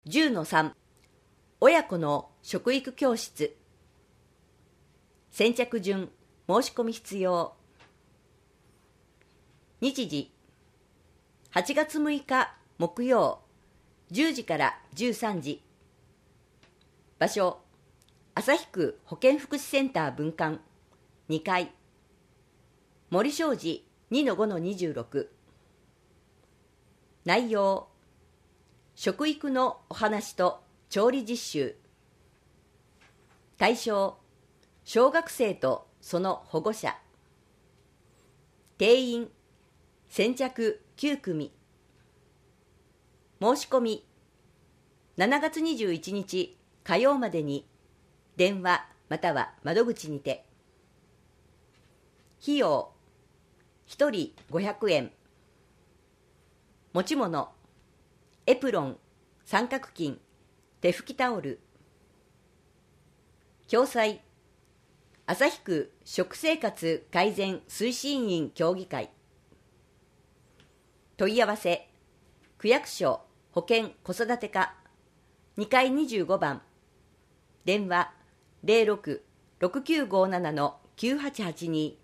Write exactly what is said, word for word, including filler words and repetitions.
じゅうのさん 親子の食育教室。先着順申し込み必要。日時はちがつむいか木曜じゅうじからじゅうさんじ。場所旭区保健福祉センター分館にかい、森正治 にのごのにじゅうろく。内容食育のお話と調理実習。対象小学生とその保護者。定員先着きゅうくみ。申し込みしちがつにじゅういちにち火曜までに電話または窓口にて。費用ひとりごひゃくえん。持ち物エプロン、三角巾、手拭きタオル。共催旭区食生活改善推進員協議会。問い合わせ区役所保健子育て課にかいにじゅうごばん、電話 ゼロろく ろくきゅうごなな のきゅうはちはちに